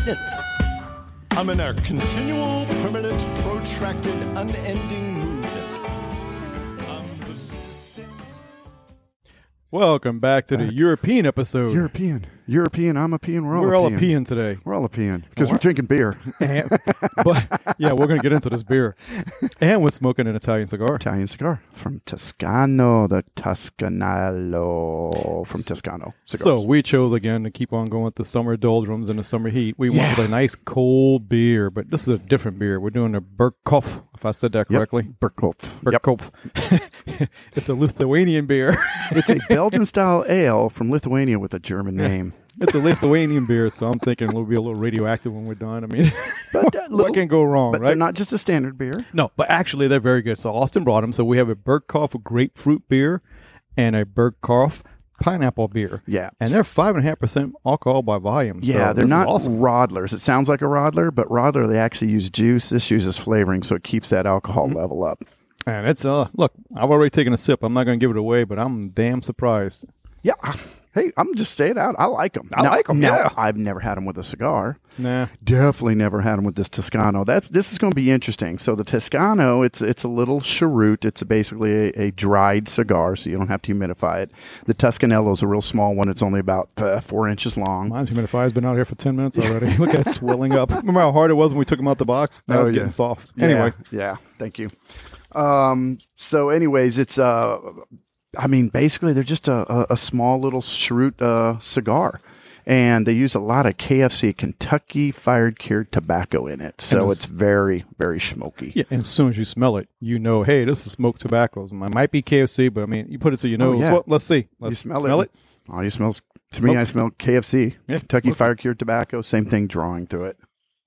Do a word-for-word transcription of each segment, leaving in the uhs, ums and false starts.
persistent. I'm in a continual, permanent, protracted, unending mood. I'm persistent. Welcome back to the Back. European episode. European. European. I'm a peon. We're all We're a all a peon. peon today. We're all a peon because We're- we're drinking beer. And- but yeah, we're going to get into this beer. And we're smoking an Italian cigar. Italian cigar from Toscano, the Toscanalo from Toscano cigars. So we chose again to keep on going with the summer doldrums and the summer heat. We Yeah. went with a nice cold beer, but this is a different beer. We're doing a Birkhoff, if I said that Yep. correctly. Birkhoff. Yep. Birkhoff. It's a Lithuanian beer. It's a Belgian-style ale from Lithuania with a German name. It's a Lithuanian beer, so I'm thinking it'll be a little radioactive when we're done. I mean, But, uh, what little- can go wrong, But right? they're not just a standard beer. No, but actually they're very good. So Austin brought them. So we have a Birkhoff grapefruit beer and a Birkhoff pineapple beer. Yeah. And they're five and a half percent alcohol by volume. Yeah, so they're this is not awesome. Rodlers. It sounds like a Rodler, but Rodler, they actually use juice. This uses flavoring, so it keeps that alcohol Mm-hmm. level up. And it's uh look, I've already taken a sip. I'm not going to give it away, but I'm damn surprised. Yeah. Hey, I'm just saying it out. I like them. I like 'em, Now, yeah. I've never had them with a cigar. Nah. Definitely never had them with this Toscano. That's this is going to be interesting. So the Toscano, it's it's a little cheroot. It's basically a, a dried cigar, so you don't have to humidify it. The Toscanello is a real small one. It's only about uh, four inches long. Mine's humidified's been out here for ten minutes already. Look at it swelling up. Remember how hard it was when we took them out the box? Now Oh, it's yeah. getting soft. Yeah, Anyway. yeah. Thank you. Um. So, anyways, it's uh, I mean, basically, they're just a a, a small little cheroot uh, cigar. And they use a lot of K F C, Kentucky Fired Cured Tobacco in it. So And it's it's- very, very smoky. Yeah, and as soon as you smell it, you know, hey, this is smoked tobacco. It might be K F C, but I mean, you put it so you know. Oh, yeah. Well, let's see. Let's You smell, smell it. it. Oh, you smells to me. Smoke. I smell K F C, Yeah, Kentucky smoke it. Fire Cured Tobacco. Same thing, drawing through it.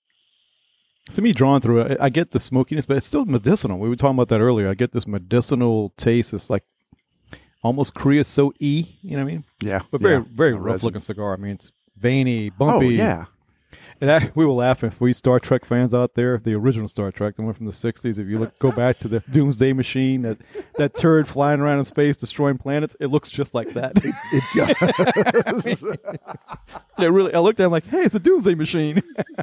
To me, drawn through it, I get the smokiness, but it's still medicinal. We were talking about that earlier. I get this medicinal taste. It's like almost creosote-y, you know what I mean? Yeah, But very, yeah. very No, rough-looking resin. cigar. I mean, it's veiny, Oh bumpy. yeah, And I, we were laughing. For you Star Trek fans out there, the original Star Trek, the one from the sixties, if you look, go back to the Doomsday Machine, that, that turd flying around in space, destroying planets, it looks just like that. it does. Yeah, really. I looked at it like, hey, it's a Doomsday Machine.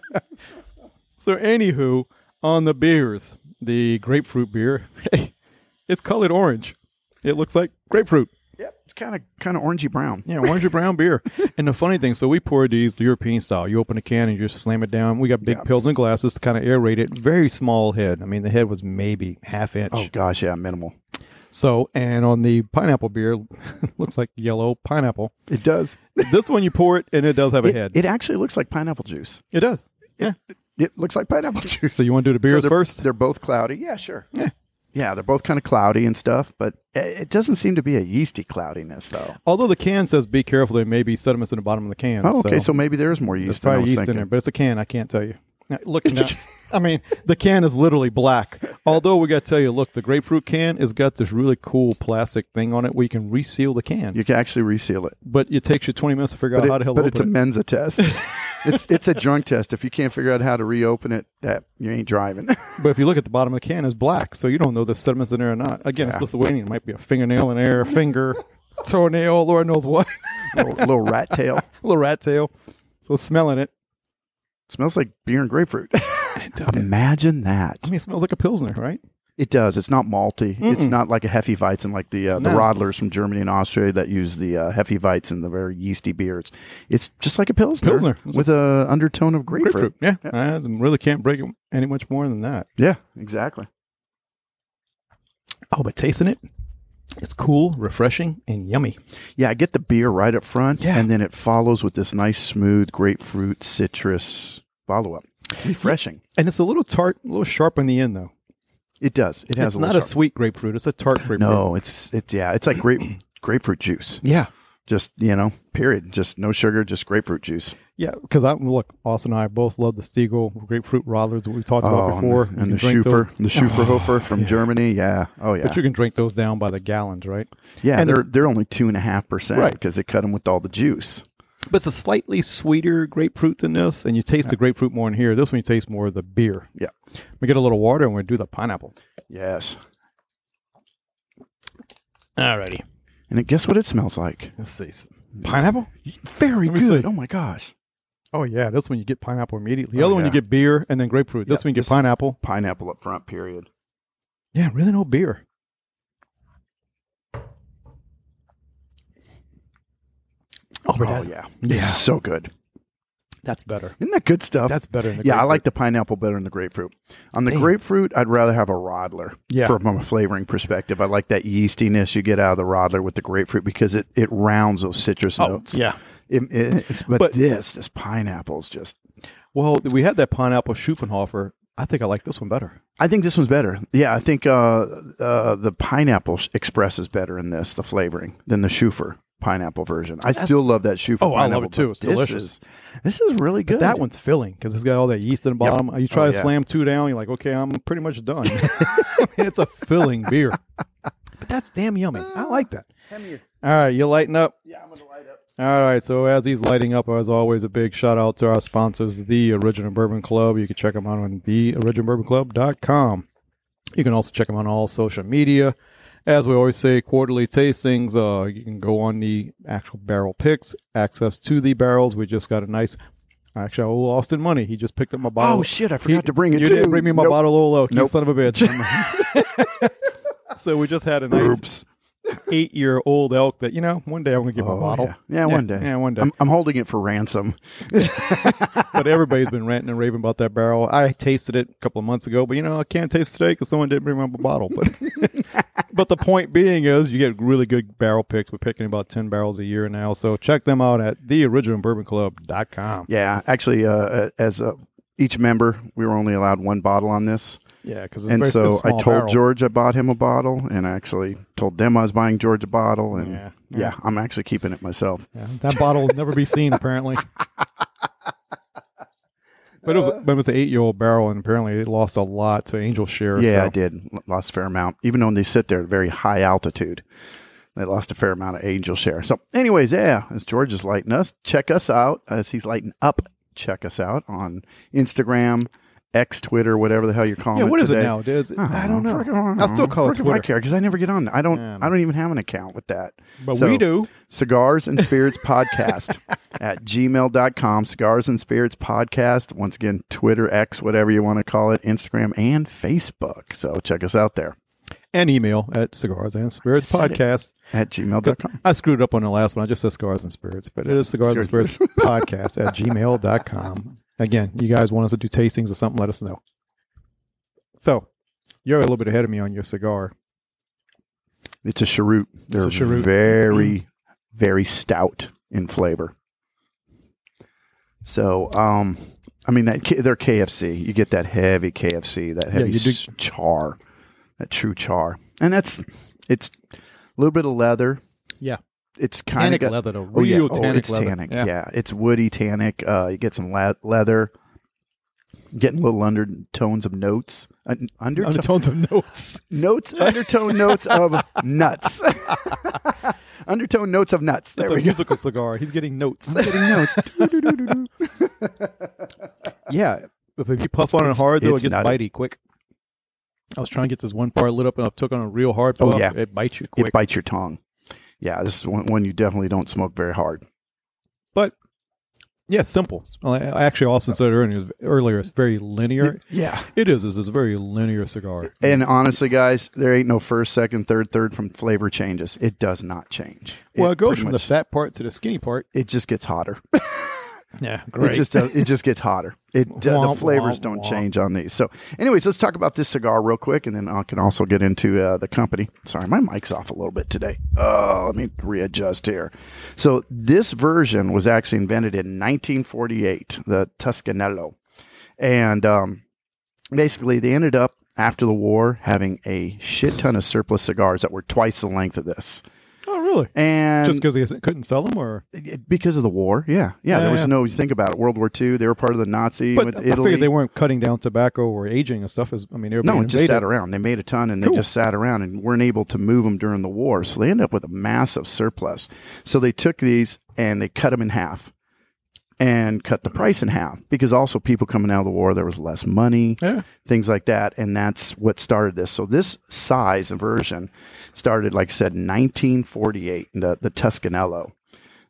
So, anywho, on the beers, the grapefruit beer, hey, it's colored orange. It looks like grapefruit. Yep, it's kind of kind of orangey brown. Yeah, orangey brown beer. And the funny thing, so we poured these the European style. You open a can and you just slam it down. We got big Yeah. pills and glasses to kind of aerate it. Very small head. I mean, the head was maybe half inch. Oh gosh, yeah, minimal. So, and on the pineapple beer, looks like yellow pineapple. It does. This one you pour it and it does have a It, head. it actually looks like pineapple juice. It does. Yeah. It looks like pineapple juice. So you want to do the beers they're, first? They're both cloudy. Yeah, sure. Yeah. Yeah, they're both kind of cloudy and stuff, but it it doesn't seem to be a yeasty cloudiness, though. Although the can says be careful, there may be sediments in the bottom of the can. Oh, okay, so, maybe there is more there's yeast than I probably was yeast thinking. in there, but it's a can. I can't tell you. Now, looking at, I mean, the can is literally black. Although we got to tell you, look, the grapefruit can has got this really cool plastic thing on it where you can reseal the can. You can actually reseal it. But it takes you twenty minutes to figure But, out it- how the hell but to it's a open it. Mensa test. it's it's a drunk test. If you can't figure out how to reopen it, that you ain't driving. But if you look at the bottom of the can, it's black, so you don't know the sediments in there or not. Again, it's Yeah. Lithuanian. It might be a fingernail in there, a finger, toenail, Lord knows what, little, little rat tail. a little rat tail. So smelling it, Smells like beer and grapefruit. Imagine that. I mean, it smells like a Pilsner, right? It does. It's not malty. It's Mm-mm. not like a Hefeweizen like the uh, the No. Rodlers from Germany and Austria that use the uh, Hefeweizen, the very yeasty beers. It's just like a Pilsner, Pilsner. It's with a undertone of grapefruit. Yeah, I really can't break it any much more than that. Yeah, exactly. Oh, but tasting it, it's cool, refreshing, and yummy. Yeah, I get the beer right up front, Yeah. and then it follows with this nice, smooth grapefruit citrus follow-up. Refreshing. And it's a little tart, a little sharp on the end, though. It does. It has It's a not little a sharp- sweet grapefruit. It's a tart grapefruit. No, it's it's yeah, it's like grape grapefruit juice. Yeah. Just, you know, period. Just no sugar, just grapefruit juice. Yeah, because I look, Austin and I both love the Stiegel grapefruit Rodlers that we talked about Oh, before. and, You and the can drink Schufer, those- the Schuferhofer Oh, from yeah. Germany. Yeah. Oh, yeah. But you can drink those down by the gallons, right? Yeah, and they're it's- they're only two and a half percent Right. because they cut them with all the juice. But it's a slightly sweeter grapefruit than this, and you taste the grapefruit more in here. This one you taste more of the beer. Yeah. We get a little water, and we do the pineapple. Yes. Alrighty. And it, guess what it smells like? Let's see. Pineapple? Very Let me good. see. Oh my gosh. Oh, yeah. This one you get pineapple immediately. The Oh, other one yeah. you get beer and then grapefruit. This Yeah, one you get this- pineapple. Pineapple up front, period. Yeah, really no beer. Oh, but that's- yeah. yeah. It's so good. That's better. Isn't that good stuff? That's better than the yeah, I grapefruit. like the pineapple better than the grapefruit. On the Damn. grapefruit, I'd rather have a Rodler. Yeah. From a flavoring perspective, I like that yeastiness you get out of the Rodler with the grapefruit because it, it rounds those citrus Oh, notes. yeah. It, it, it's, but, But- this, this pineapple's just. Well, we had that pineapple Schuffenhofer. I think I like this one better. I think this one's better. Yeah, I think uh, uh, the pineapple sh- expresses better in this, the flavoring, than the Schufer pineapple version. I That's- still love that Schufer Oh, I pineapple. love it too. but It's this delicious. Is, this is really good. But that one's filling because it's got all that yeast in the Yep. bottom. You try Oh, to yeah. slam two down, you're like, okay, I'm pretty much done. I mean, it's a filling beer. But that's damn yummy. I like that. Come here. All right, you lighten up. Yeah, I'm going to light up. All right, so as he's lighting up, as always, a big shout out to our sponsors, The Original Bourbon Club. You can check them out on the original bourbon club dot com. You can also check them on all social media. As we always say, quarterly tastings. Uh, you can go on the actual barrel picks, access to the barrels. We just got a nice, actually, I owe Austin money. He just picked up my bottle. Oh, shit, I forgot He- to bring it, you too. didn't bring me my Nope. bottle of Old Oak, you Nope. son of a bitch. So we just had a nice Oops. eight-year-old elk that, you know, one day I'm going to give him Oh, a bottle. Yeah. Yeah, one day. Yeah, one day. I'm, I'm holding it for ransom. But everybody's been ranting and raving about that barrel. I tasted it a couple of months ago, but you know I can't taste it today because someone didn't bring me a bottle. But but the point being is you get really good barrel picks. We're picking about ten barrels a year now, so check them out at the original bourbon club dot com. Yeah, actually, uh, as uh, each member, we were only allowed one bottle on this. Yeah, because And so I told George I bought him a bottle, and I actually told them I was buying George a bottle, and Yeah, yeah, yeah. I'm actually keeping it myself. Yeah, that bottle will never be seen apparently. But it was but it was an eight-year-old barrel, and apparently it lost a lot to Angel Share. Yeah, so. I did. L- Lost a fair amount. Even though they sit there at very high altitude, they lost a fair amount of angel share. So anyways, yeah, as George is lighting us, check us out. As he's lighting up, check us out on Instagram, X, Twitter, whatever the hell you're calling Yeah, it what is today. it now? Is I don't know. Frick, I'll still call it frick if I Twitter. care because I never get on. I don't. Yeah. I don't even have an account with that. But So, we do. Cigars and Spirits Podcast at gmail dot com. Cigars and Spirits Podcast. Once again, Twitter, X, whatever you want to call it, Instagram, and Facebook. So check us out there And email at Cigars and Spirits I said it. Podcast. at gmail dot com. I screwed up on the last one. I just said Cigars and Spirits, but it is Cigars and Cigars. Spirits Podcast at gmail dot com. Again, you guys want us to do tastings or something, let us know. So, you're a little bit ahead of me on your cigar. It's a cheroot. They're a cheroot. very, very stout in flavor. So, um, I mean, that K- they're K F C. You get that heavy K F C, that heavy you do- s- char, that true char, and that's it's a little bit of leather. Yeah. It's kind Tannic of got, leather, though. Oh yeah, Real oh, tannic it's leather. tannic. Yeah. Yeah. it's woody tannic. Uh, you get some le- leather, getting little undertones of notes. Uh, undertone, Undertones of notes. notes, undertone notes of nuts. Undertone notes of nuts. There It's a we go. musical cigar. He's getting notes. I'm getting notes. Yeah. If you puff on it It's- hard, though, it it's gets nutty. bitey quick. I was trying to get this one part lit up, and I took on a real hard Oh, puff. yeah. It bites you quick. It bites your tongue. Yeah, this is one, one you definitely don't smoke very hard. But, yeah, simple. Well, I I actually also said earlier, earlier it's very linear. Yeah. It is. It's a very linear cigar. And honestly, guys, there ain't no first, second, third, third from flavor changes. It does not change. Well, it goes pretty from much- the fat part to the skinny part. It just gets hotter. Yeah, It just does, it just gets hotter. It uh, the Womp, flavors womp, don't womp. change on these. So, anyways, let's talk about this cigar real quick, and then I can also get into uh, the company. Sorry, my mic's off a little bit today. Oh, let me readjust here. So, this version was actually invented in nineteen forty-eight, the Tuscanello, and um, basically they ended up after the war having a shit ton of surplus cigars that were twice the length of this. Oh, really? And Just because they couldn't sell them, or it- because of the war, yeah, yeah, there Yeah, was yeah. no. You think about it, World War Two. They were part of the Nazi but with I Italy. figured they weren't cutting down tobacco or aging and stuff. As I mean, they were no, being it just invaded. sat around. They made a ton, and they Cool. just sat around and weren't able to move them during the war. So they ended up with a massive surplus. So they took these and they cut them in half, and cut the price in half because also people coming out of the war, there was less money, Yeah. things like that, and that's what started this. So this size and version started, like I said, in nineteen forty-eight, the the Tuscanello.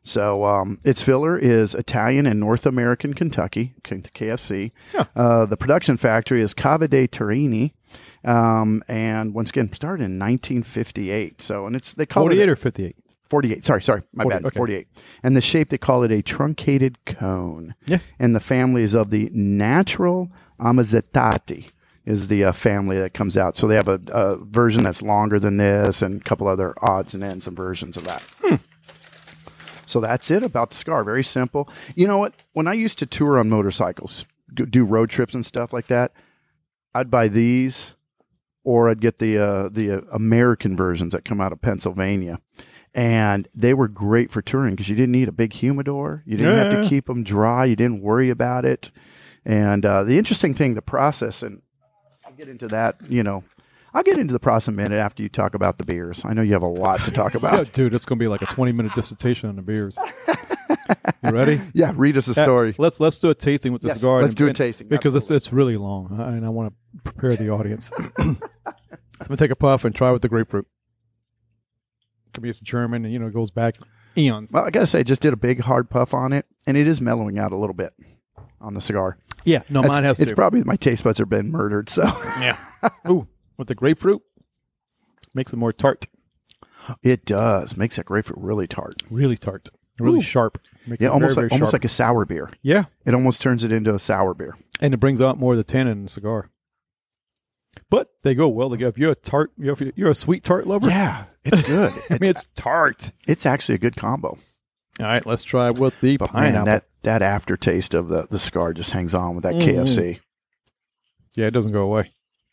So um, its filler is Italian and North American Kentucky, K F C. Yeah. Uh, the production factory is Cava dei Turini. Um, and once again, started in nineteen fifty-eight. So, and it's, they call forty-eight it or fifty-eight? forty-eight. Sorry, sorry. My forty, bad. okay. forty-eight. And the shape, they call it a truncated cone. Yeah. And the family is of the natural Amazettati is the uh, family that comes out. So they have a, a version that's longer than this and a couple other odds and ends and versions of that. Hmm. So that's it about the cigar. Very simple. You know what? When I used to tour on motorcycles, go- do road trips and stuff like that, I'd buy these or I'd get the uh, the uh, American versions that come out of Pennsylvania. And they were great for touring because you didn't need a big humidor. You didn't Yeah. have to keep them dry. You didn't worry about it. And uh, the interesting thing, the process, and I'll get into that, you know, I'll get into the process in a minute after you talk about the beers. I know you have a lot to talk Yeah, about. dude, it's going to be like a twenty-minute dissertation on the beers. You ready? Yeah, read us a story. Uh, let's let's do a tasting with the Yes, cigar. let's and- do a and- tasting, because it's absolutely. it's really long, uh, and I want to prepare the audience. So I'm gonna take a puff and try with the grapefruit. Could be it's German, and you know it goes back eons. Well, I got to say, I just did a big hard puff on it, and it is mellowing out a little bit on the cigar. Yeah, no, That's- mine has It's to. probably my taste buds have been murdered, so Yeah. Ooh, with the grapefruit, makes it more tart. it does. Makes that grapefruit really tart. Really tart. Really Ooh. sharp. Makes Yeah, it almost very, like very almost sharp. like a sour beer. Yeah, It almost turns it into a sour beer. and it brings out more of the tannin in the cigar. But they go well together. If you're a tart, if you're you're a sweet tart lover. Yeah, it's good. I mean, it's, it's tart. it's actually a good combo. All right, let's try with the But pineapple. man, that, that aftertaste of the, the cigar just hangs on with that Mm. K F C. Yeah, it doesn't go away.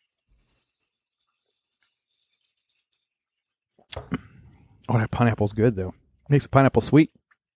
Oh, that pineapple's good though. Makes the pineapple sweet.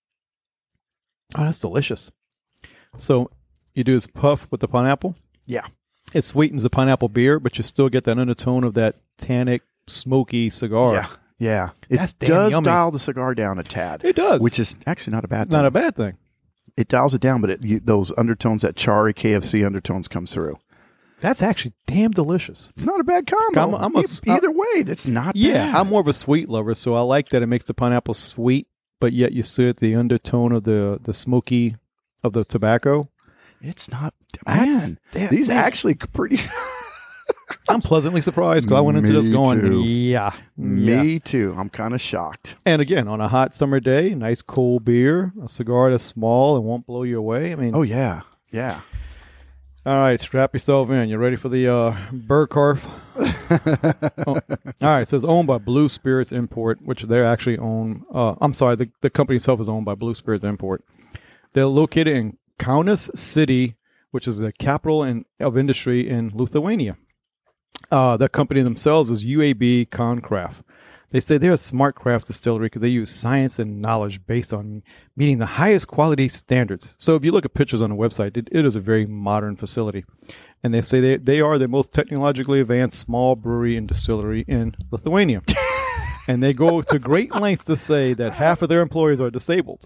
Oh, that's delicious. So you do this puff with the pineapple. Yeah. It sweetens the pineapple beer, but you still get that undertone of that tannic, smoky cigar. Yeah. Yeah. It That's damn does yummy. dial the cigar down a tad. It does. Which is actually not a bad thing. not a bad thing. It dials it down, but it, you, those undertones, that charry K F C undertones comes through. That's actually damn delicious. It's not a bad combo. I'm- I'm a- E- Either way, that's not Yeah, bad. I'm more of a sweet lover, so I like that it makes the pineapple sweet, but yet you still get the undertone of the the smoky of the tobacco. It's not. That's- Man, that- these man. actually pretty. I'm pleasantly surprised because I went into Me this going, too. yeah, yeah. Me too. I'm kind of shocked. And again, on a hot summer day, nice cold beer, a cigar that's small and won't blow you away. I mean, Oh yeah, yeah. all right, strap yourself in. You ready for the uh, Burgkarf? Oh, all right, it says owned by Blue Spirits Import, which they're actually own. Uh, I'm sorry, the, the company itself is owned by Blue Spirits Import. They're located in Kaunas City, which is the capital in, of industry in Lithuania. Uh, the company themselves is U A B Concraft. They say they're a smart craft distillery because they use science and knowledge based on meeting the highest quality standards. So if you look at pictures on the website, it, it is a very modern facility. And they say they, they are the most technologically advanced small brewery and distillery in Lithuania. And they go to great lengths to say that half of their employees are disabled.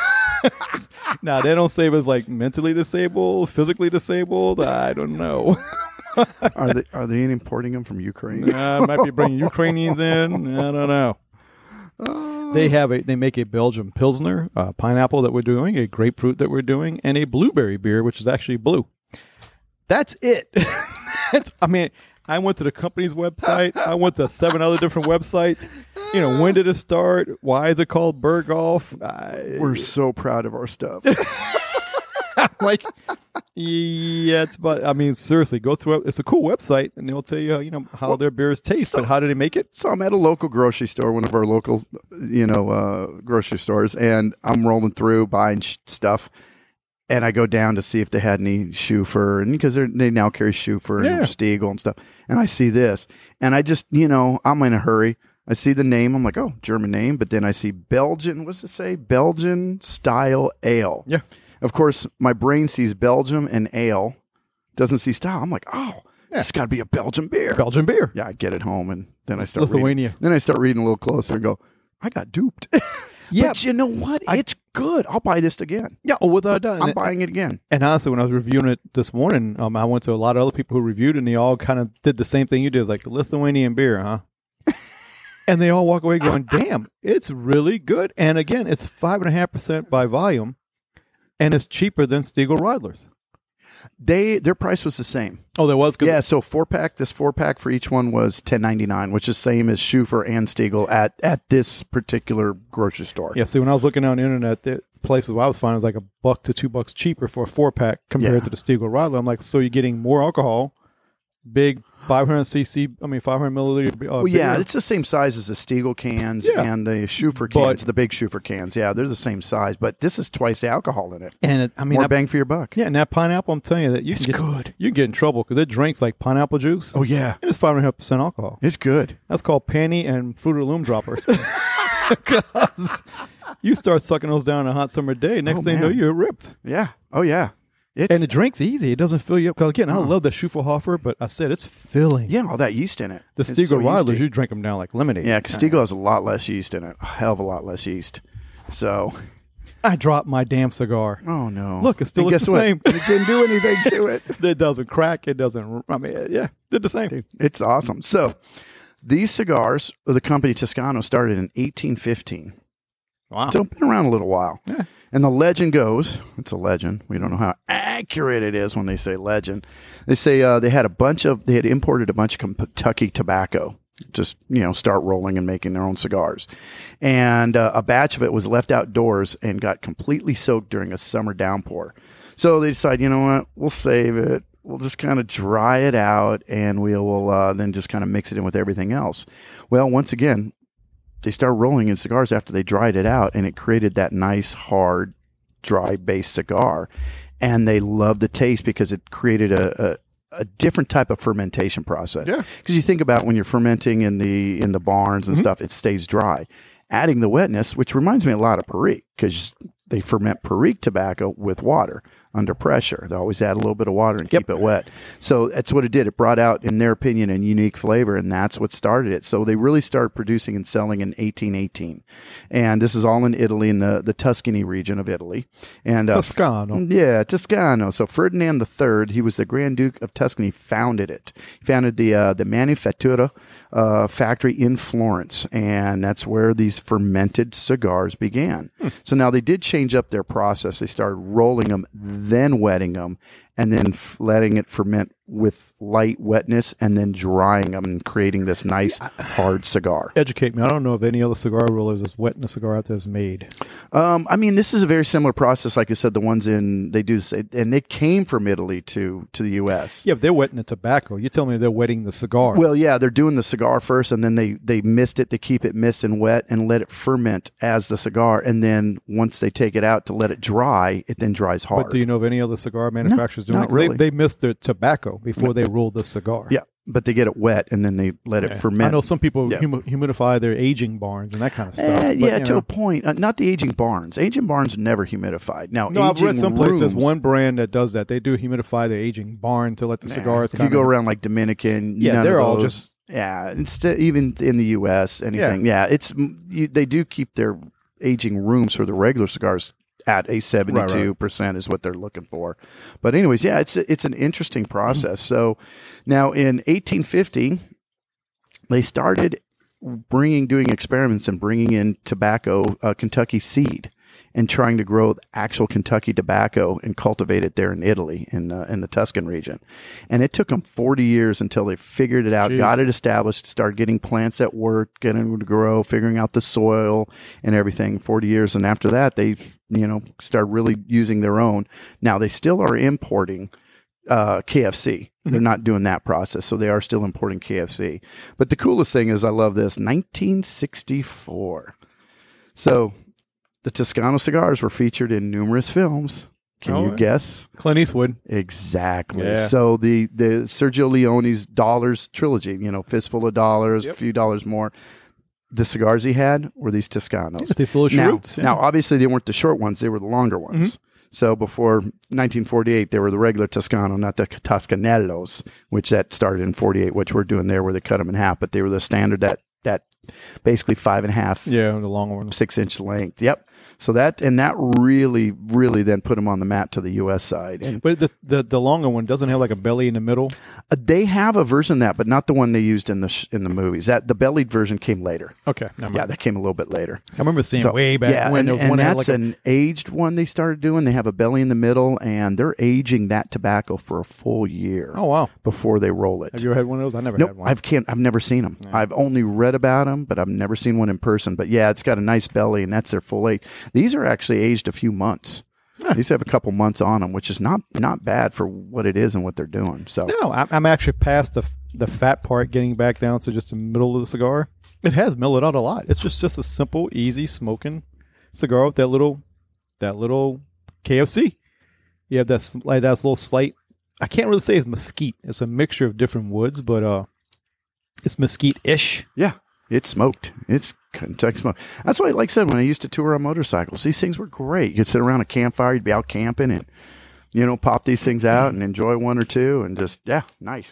Now, they don't say it was like mentally disabled, physically disabled. I don't know. Are they are they importing them from Ukraine? Uh, might be bringing Ukrainians in. I don't know. They have a. They make a Belgian Pilsner, uh, pineapple that we're doing, a grapefruit that we're doing, and a blueberry beer, which is actually blue. That's it. That's, I mean, I went to the company's website. I went to seven other different websites. You know, when did it start? Why is it called Berghoff? I, We're so proud of our stuff. like, yeah, it's but I mean, seriously, go through it. It's a cool website, and they'll tell you, you know, how Well, their beers taste, so- but how do they make it? So I'm at a local grocery store, one of our local, you know, uh, grocery stores, and I'm rolling through buying sh- stuff, and I go down to see if they had any Schufer, and because they now carry Schufer and Yeah. Stiegel and stuff, and I see this, and I just, you know, I'm in a hurry. I see the name, I'm like, oh, German name, but then I see Belgian. What's it say? Belgian style ale. Yeah. Of course, my brain sees Belgium and ale, doesn't see style. I'm like, oh, this has got to be a Belgian beer. Belgian beer. Yeah, I get it home, and then I start Lithuania. reading. Then I start reading a little closer and go, I got duped. Yeah. But you know what? it's good. I'll buy this again. Yeah, oh, without a doubt. I'm And, buying it again. and honestly, when I was reviewing it this morning, um, I went to a lot of other people who reviewed, and they all kind of did the same thing you did. It's like the Lithuanian beer, huh? And they all walk away going, damn, it's really good. And again, it's five point five percent by volume, and it's cheaper than Stiegel Radlers. They Their price was the same. Oh, there was? Yeah, so four-pack, this four-pack for each one was ten ninety-nine, which is same as Schufer and Stiegel at, at this particular grocery store. Yeah, see, when I was looking on the internet, the places where I was finding it was like a buck to two bucks cheaper for a four-pack compared Yeah. to the Stiegel Radler. I'm like, so you're getting more alcohol, big five hundred cc, I mean, five hundred milliliter. Uh, Well, yeah, beer. it's the same size as the Stiegel cans Yeah. and the Schufer But- cans, the big Schufer cans. Yeah, they're the same size, but this is twice the alcohol in it. And it, I mean, More that, bang for your buck. yeah, and that pineapple, I'm telling you that you It's can get, good. you get in trouble because it drinks like pineapple juice. Oh, yeah. And it's five point five percent alcohol. It's good. That's called Panty and Fruit of the Loom droppers. Because you start sucking those down on a hot summer day. Next Oh, thing you know, man. you're ripped. Yeah. Oh, yeah. It's, And the drink's easy. It doesn't fill you up. Because, again, I Oh. love the Schuffelhofer, but I said it's filling. yeah, all that yeast in it. The It's Stiegel so Radlers, yeasty. you drink them down like lemonade. Yeah, because Stiegel has a lot less yeast in it. A hell of a lot less yeast. So, I dropped my damn cigar. oh, no. Look, it still And looks guess the what? same. It didn't do anything to it. It doesn't crack. It doesn't, I mean, yeah, did the same. It's awesome. So, these cigars, the company Toscano, started in eighteen fifteen. Wow. So, been around a little while. Yeah. And the legend goes, it's a legend. We don't know how accurate it is when they say legend. They say uh, they had a bunch of, they had imported a bunch of Kentucky tobacco, just, you know, start rolling and making their own cigars. And uh, a batch of it was left outdoors and got completely soaked during a summer downpour. So they decide, you know what, we'll save it. We'll just kind of dry it out and we will uh, then just kind of mix it in with everything else. Well, once again, they started rolling in cigars after they dried it out, and it created that nice, hard, dry base cigar. And they loved the taste because it created a, a, a different type of fermentation process. Yeah. Because you think about when you're fermenting in the in the barns and Mhm. stuff, it stays dry. Adding the wetness, which reminds me a lot of Perique, because they ferment Perique tobacco with water under pressure. They always add a little bit of water and keep it wet. So that's what it did. It brought out, in their opinion, a unique flavor, and that's what started it. So they really started producing and selling in eighteen eighteen. And this is all in Italy, in the, the Tuscany region of Italy. And uh, Toscano. yeah, Toscano. So Ferdinand the Third, he was the Grand Duke of Tuscany, founded it. He founded the uh, the Manifattura uh, factory in Florence, and that's where these fermented cigars began. Hmm. So now they did change up their process. They started rolling them, then wetting them, and then f- letting it ferment with light wetness, and then drying them and creating this nice hard cigar. Educate me. I don't know if any other cigar rollers as wet in a cigar out there is made. Um, I mean, this is a very similar process. Like I said, the ones in they do this, and they came from Italy to to the U S. Yeah, but they're wetting the tobacco. You tell me they're wetting the cigar. Well, yeah, they're doing the cigar first, and then they they mist it to keep it mist and wet, and let it ferment as the cigar. And then once they take it out to let it dry, it then dries hard. but do you know of any other cigar manufacturers doing not it? 'Cause really. They, they mist their tobacco before they roll the cigar. Yeah, but they get it wet, and then they let it Yeah. ferment. I know some people Yeah. humi- humidify their aging barns and that kind of stuff. Eh, but, yeah, you to know. a point. Uh, not the aging barns. Aging barns are never humidified. Now, No, I've read aging someplace there's rooms- one brand that does that. They do humidify the aging barn to let the Nah, cigars If kind you go of... around like Dominican, Yeah, none they're of all those- just- yeah. Instead, even in the U S, anything. Yeah, it's you, they do keep their aging rooms for the regular cigars at a seventy-two percent is what they're looking for. But anyways, yeah, it's it's an interesting process. So now in eighteen fifty, they started bringing doing experiments and bringing in tobacco, uh, Kentucky seed, and trying to grow actual Kentucky tobacco and cultivate it there in Italy, in uh, in the Tuscan region. And it took them forty years until they figured it out, Jeez. got it established, started getting plants that worked, getting them to grow, figuring out the soil and everything. forty years, and after that, they you know started really using their own. Now they still are importing uh, K F C. They're not doing that process, so they are still importing K F C. But the coolest thing is, I love this, nineteen sixty-four. So the Toscano cigars were featured in numerous films. Can Oh, you yeah. guess? Clint Eastwood. Exactly. Yeah. So the, the Sergio Leone's Dollars trilogy, you know, Fistful of Dollars, Yep. a few dollars more. The cigars he had were these Toscanos. Yeah, these little Now, cheroots, yeah. now, obviously, they weren't the short ones; they were the longer ones. So before nineteen forty-eight, they were the regular Toscano, not the Toscanellos, which that started in forty-eight, which we're doing there, where they cut them in half. But they were the standard that that basically five and a half, Yeah, the long one. six inch length. Yep. So that and that really, really then put them on the map to the U S side. And But the, the the longer one doesn't have like a belly in the middle. uh, they have a version of that, but not the one they used in the sh- in the movies. That the bellied version came later. Okay, never Yeah, mind. that came a little bit later. I remember seeing So, way back yeah, when and, there was and one that had that's like a, an aged one they started doing. They have a belly in the middle, and they're aging that tobacco for a full year oh wow. before they roll it. Have you ever had one of those? I never Nope, had one. I've can't. I've never seen them. I've only read about them, but I've never seen one in person. But yeah, it's got a nice belly, and that's their full age. These are actually aged a few months. These have a couple months on them, which is not not bad for what it is and what they're doing. So No, I'm, I'm actually past the the fat part, getting back down to just the middle of the cigar. It has mellowed out a lot. It's just just a simple, easy smoking cigar with that little that little K F C. You have that s- like that little slight. I can't really say it's mesquite. It's a mixture of different woods, but uh, it's mesquite-ish. yeah, it's smoked. It's Kentucky smoke. That's why, like I said, when I used to tour on motorcycles, these things were great. You could sit around a campfire, you'd be out camping, and you know, pop these things out and enjoy one or two, and just yeah, nice.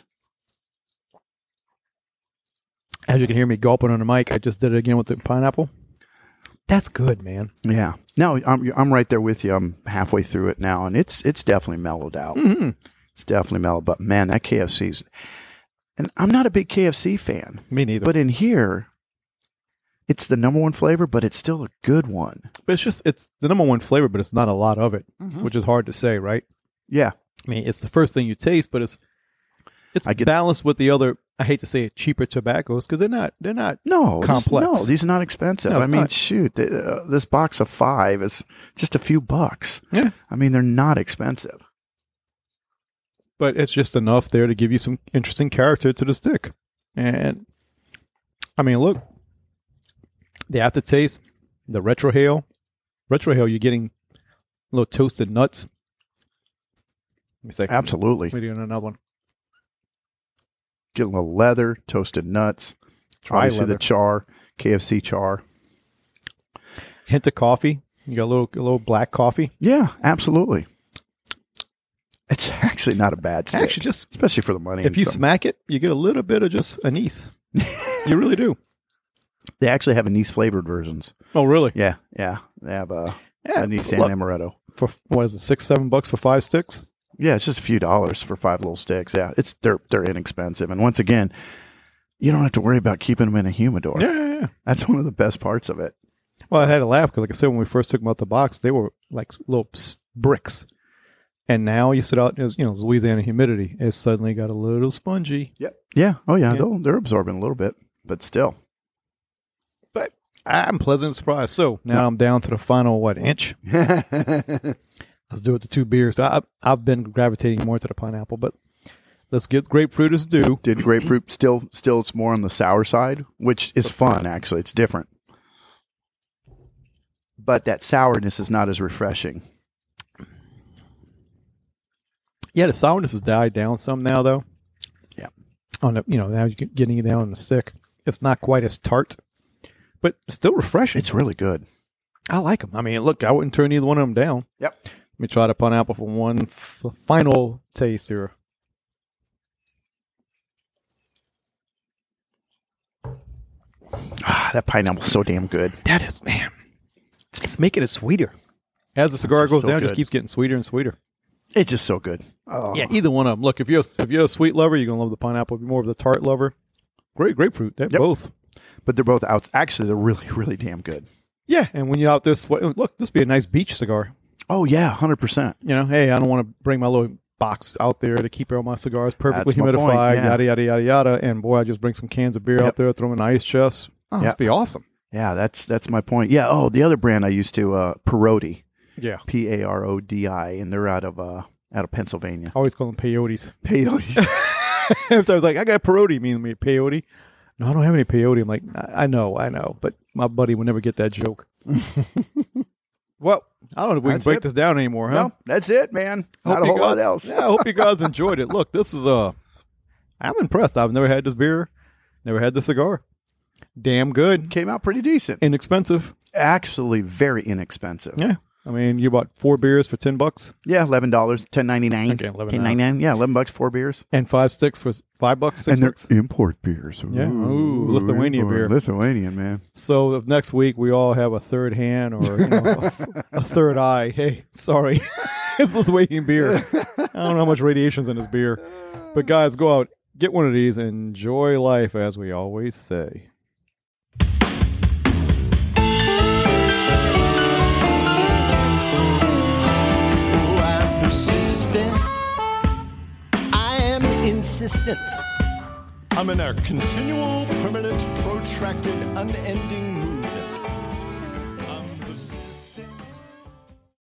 As you can hear me gulping on the mic, I just did it again with the pineapple. That's good, man. Yeah, no, I'm I'm right there with you. I'm halfway through it now, and it's it's definitely mellowed out. Mm-hmm. It's definitely mellowed. But man, that K F C's, and I'm not a big K F C fan, Me neither. but in here, it's the number one flavor, but it's still a good one. But it's just it's the number one flavor, but it's not a lot of it, Mhm. which is hard to say, right? Yeah, I mean, it's the first thing you taste, but it's it's I get- balanced with the other. I hate to say it, cheaper tobaccos because they're not they're not. no, these- Complex. No, these are not expensive. No, I it's mean, not. shoot, th- uh, this box of five is just a few bucks. Yeah, I mean, they're not expensive. but it's just enough there to give you some interesting character to the stick. And I mean, look, the aftertaste, the retrohale, retrohale, you're getting little toasted nuts. Let me say, Absolutely, Let me do another one. get a little leather, toasted nuts, Dry obviously leather. the char, K F C char. Hint of coffee. You got a little a little black coffee. Yeah, absolutely. It's actually not a bad stick, Actually, just especially for the money. if and you some- smack it, you get a little bit of just anise. You really do. they actually have anise flavored versions. Oh, really? Yeah, yeah, they have uh, Yeah. anise look, and amaretto. for what is it, six, seven bucks for five sticks? Yeah, it's just a few dollars for five little sticks. Yeah, it's they're they're inexpensive, and once again, you don't have to worry about keeping them in a humidor. Yeah, yeah, yeah. That's one of the best parts of it. Well, I had a laugh because, like I said, when we first took them out the box, they were like little s- bricks. And now you sit out, you know, Louisiana humidity, it's suddenly got a little spongy. Yep. Yeah. Oh yeah, Yeah. They'll, they're absorbing a little bit, but still. But I'm pleasantly surprised. So now Yeah. I'm down to the final, what, inch? Let's do it to two beers. I, I've been gravitating more to the pineapple, but let's get grapefruit as due. Did grapefruit still? Still, it's more on the sour side, which is fun. Actually, it's different. But that sourness is not as refreshing. Yeah, the sourness has died down some now, though. Yeah. On the, you know, now you're getting it down on the stick. It's not quite as tart, but still refreshing. It's really good. I like them. I mean, look, I wouldn't turn either one of them down. Yep. Let me try the pineapple for one f- final taste here. Ah, that pineapple's so damn good. That is, man, it's making it sweeter. As the cigar This is goes so down, it just good. keeps getting sweeter and sweeter. It's just so good. Oh. Yeah, either one of them. Look, if you're if you're a sweet lover, you're gonna love the pineapple. If you're more of the tart lover, great grapefruit. They're Yep. both. But they're both out. Actually, they're really, really damn good. Yeah, and when you're out there, sweat, look, this would be a nice beach cigar. Oh yeah, hundred percent. You know, hey, I don't want to bring my little box out there to keep all my cigars perfectly That's my humidified, point, yeah. yada yada yada yada. And boy, I just bring some cans of beer Yep. out there, throw them in an ice chest. Oh, Yep. that'd be awesome. Yeah, that's that's my point. Yeah. Oh, the other brand I used to, uh, Parodi, Yeah, P A R O D I, and they're out of uh, out of Pennsylvania. I always call them peyotes. Peyotes. After I was like, I got peyote, mean me peyote. No, I don't have any peyote. I'm like, I, I know, I know, but my buddy would never get that joke. Well, I don't know if we That's can break it. this down anymore, huh? No, that's it, man. Hope Not a you whole lot guys- else. Yeah, I hope you guys enjoyed it. Look, this is uh I'm impressed. I've never had this beer, never had the cigar. Damn good, Came out pretty decent. inexpensive. Actually, very inexpensive. Yeah, I mean, you bought four beers for ten bucks Yeah, eleven dollars, ten ninety nine. Okay, eleven ten ninety nine. Yeah, eleven bucks, four beers. and five sticks for five bucks, six And they're bucks. import beers. Yeah. Ooh, Lithuania import- beer. Lithuanian, man. So if next week we all have a third hand or you know, a, a third eye, hey, sorry, it's Lithuanian beer. I don't know how much radiation's in this beer, but guys, go out, get one of these, enjoy life, as we always say. Insistent. I'm in a continual, permanent, protracted, unending